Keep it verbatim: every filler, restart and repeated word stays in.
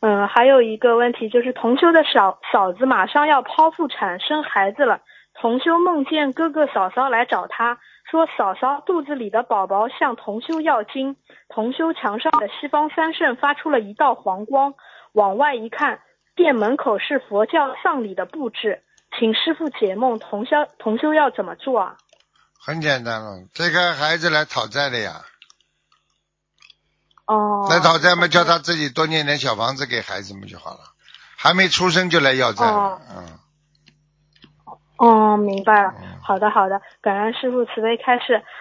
嗯，还有一个问题就是同修的嫂嫂子马上要剖腹产生孩子了，同修梦见哥哥嫂嫂来找他，说嫂嫂肚子里的宝宝向同修要经，同修墙上的西方三圣发出了一道黄光，往外一看，店门口是佛教丧礼的布置，请师父解梦，同修同修要怎么做啊？ 很简单了，这个孩子来讨债的呀。 哦， 来讨债嘛，叫他自己多念点小房子给孩子们就好了，还没出生就来要债了。 哦嗯。 哦，明白了。好的好的，感恩师父慈悲开示。